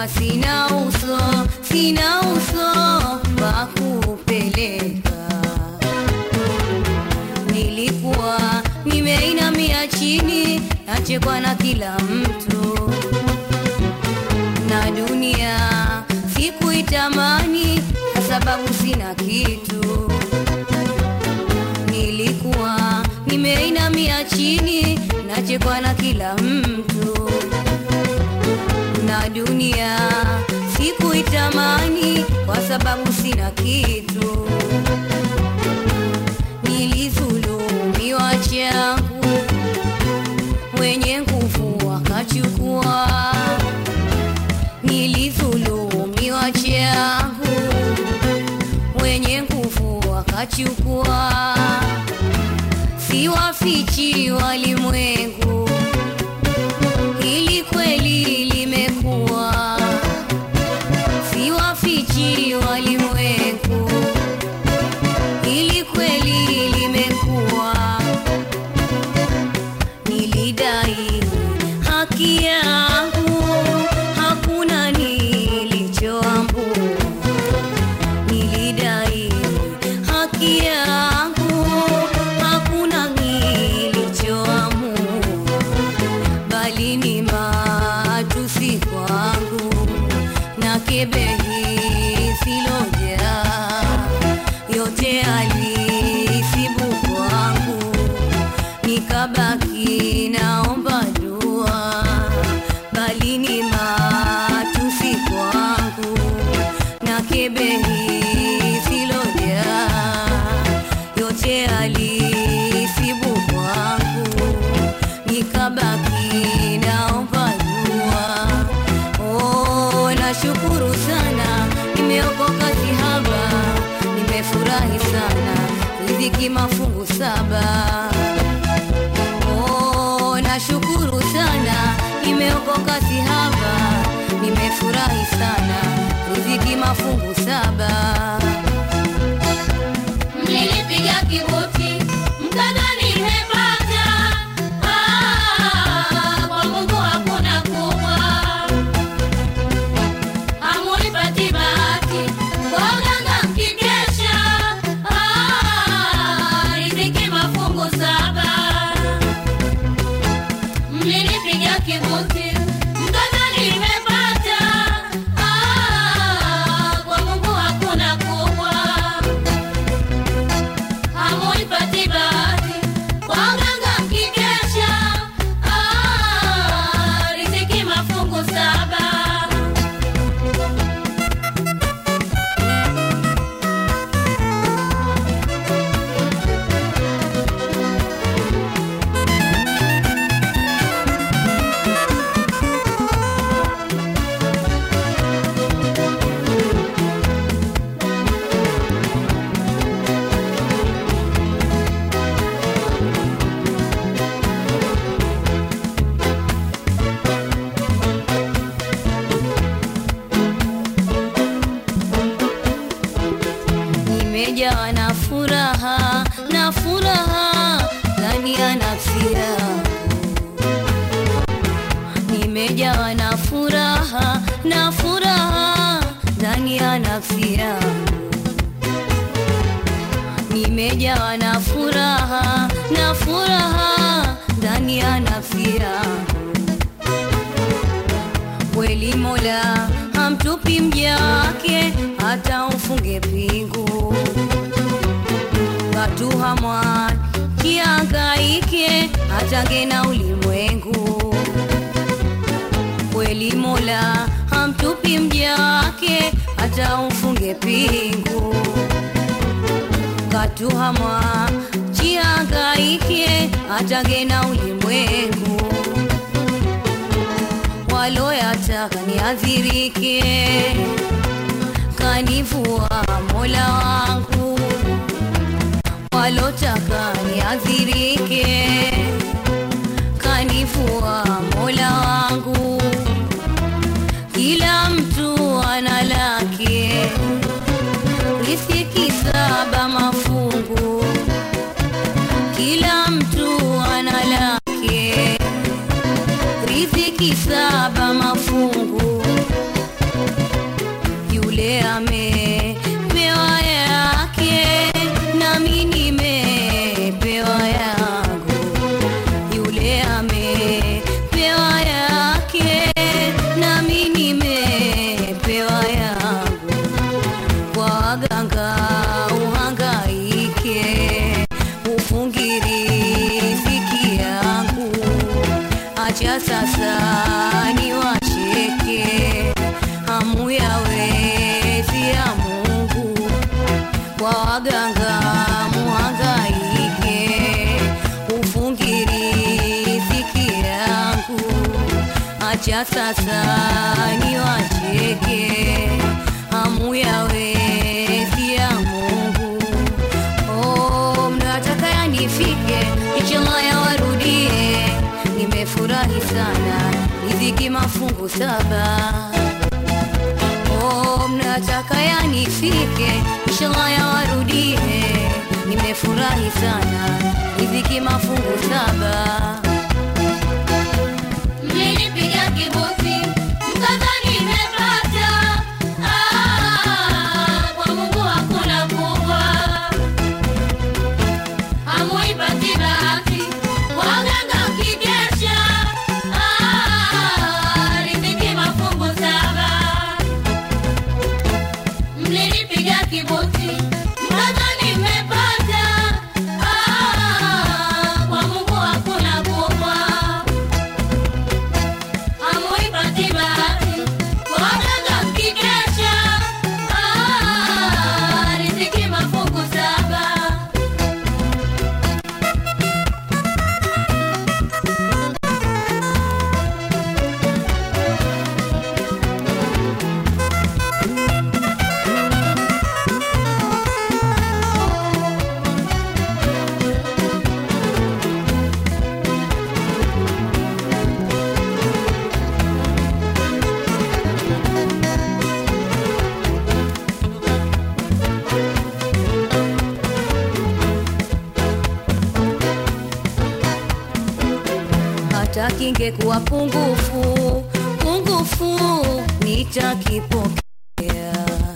nilikuwa sina uso wa kupeleka. Nilikuwa nimeinamia chini, nachekwa na kila mtu, na dunia sikuitamani kwa sababu sina kitu. Nilikuwa nimeinamia chini, nachekwa na kila mtu, na dunia sikuitamani kwa sababu sina kitu. Nilizulumiwa changu, wenye nguvu wakachukua. Nilizulumiwa changu, wenye nguvu wakachukua. Siwafichi walimwengu, hili kweli limekuwa. Siwafichi walimwengu, hili kweli limekuwa. Nilidai haki yangu, hakuna nilichoambu. Nilidai haki yangu, hakuna nilichoamu, bali ni matusi kwangu na kebehi siloja. Yote alisibu kwangu, nikabaki naomba dua, bali ni matusi kwangu na kebehi siloja. Yote alisibu kwangu, nikabaki naomba dua. Oh, nashukuru sana, nimeokoka sihaba, nimefurahi sana, riziki mafungu 7. Oh, nashukuru sana, nimeokoka sihaba, nimefurahi sana, riziki mafungu 7. Nilipiga kiboti, mkadhani nimepata. Kwa Mungu hakuna kubwa. Hamunipati bahati, kwa uganga mkikesha. Riziki mafungu 7. Nilipiga kiboti, mkadhani nimepata. Kwa Mungu hakuna kubwa. Hamunipati bahati, kwa uganga mkikesha. Riziki mafungu 7. Nimejawa na furaha ndani ya nafsi yangu. Nimejawa na furaha ndani ya nafsi yangu. Nimejawa na furaha ndani ya nafsi yangu. Kweli Mola hamtupi mja wake, hata ufunge pingu. Watu hamwa kiangaike, hata ngena ulimwengu. Kweli Mola hamtupi mja wake, hata ufunge pingu. Watu hamwa kiangaike, hata ngena ulimwengu. Waloyataka niadhirike, kanivua Mola wangu. Walotaka niadhirike, kanivua Mola wangu. Kila mtu ana lake, riziki 7 mafungu. Kila mtu ana lake, riziki 7 mafungu. mbona sasa niwacheke, hamu yawe si ya Mungu. Oh, mnataka yanifike, inshallah yawarudie. Nimefurahi sana, riziki mafungu 7. Oh, mnataka yanifike, inshallah yawarudie. Nimefurahi sana, riziki mafungu 7. Mlinipiga kibuti, mkadhani nimepata. Kwa Mungu hakuna kubwa. Hamuipati bahati, waganga mkikesha. Riziki mafungu 7. Mlinipiga kibuti, mkadhani nimepata. Kwa Mungu hakuna kubwa. Hamuipati bahati, waganga mkikesha. Riziki mafungu 7. Hata kingekuwa pungufu, nitakipokea.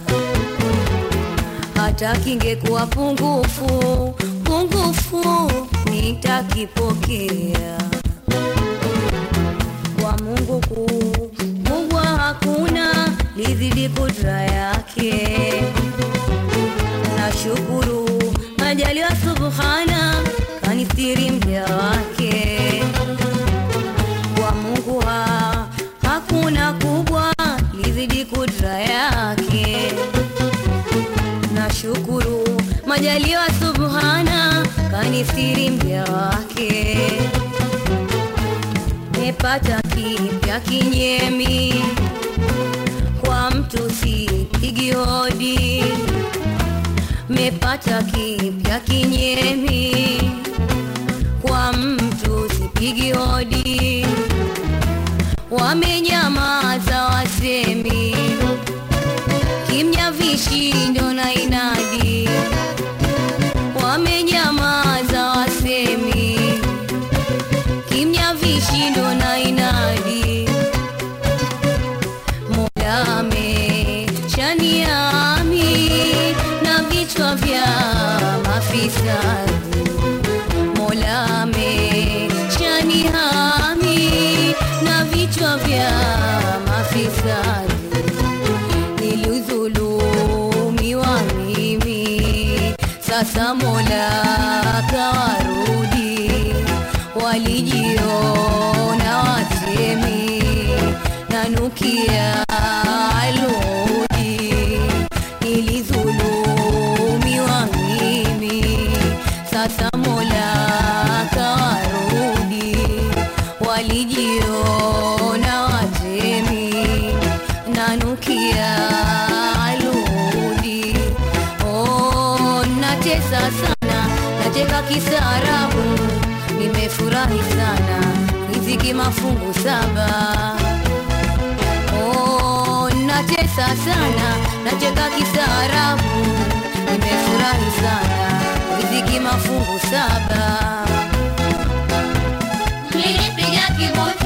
Hata kingekuwa pungufu, nitakipokea. Kwa Mungu kubwa hakuna, lizidi kudra yake. Nashukuru majaliwa subhana, kanistiri mja wake. Kwa Mungu hakuna kubwa, lizidi kudra yake. Nashukuru majaliwa subhana, kanistiri mja wake. Mepata kipya kinyemi, kwa mtu sipigi hodi. Mepata kipya kinyemi, kwa mtu sipigi hodi. Wamenyamaza wasemi, kimya vishindo na inadi. Wamenyamaza wasemi, kimya vishindo na inadi. Mola ameshaniami na vichwa vya mafisadi. Mola ameshanihami na vichwa vya mafisadi. Nilidhulumiwa mimi, sasa Mola kawarudi. Walijiona wasemi, nanukia aludi. Nilidhulumiwa mimi, sasa Mola kawarudi. Walijiona watemi, nanukia aludi. Oh, natesa sana, nacheka kisarabu. Nimefurahi sana, riziki mafungu 7. Oh, natesa sana, nacheka kisarabu. Nimefurahi sana, riziki mafungu 7. Mlinipiga kibuti,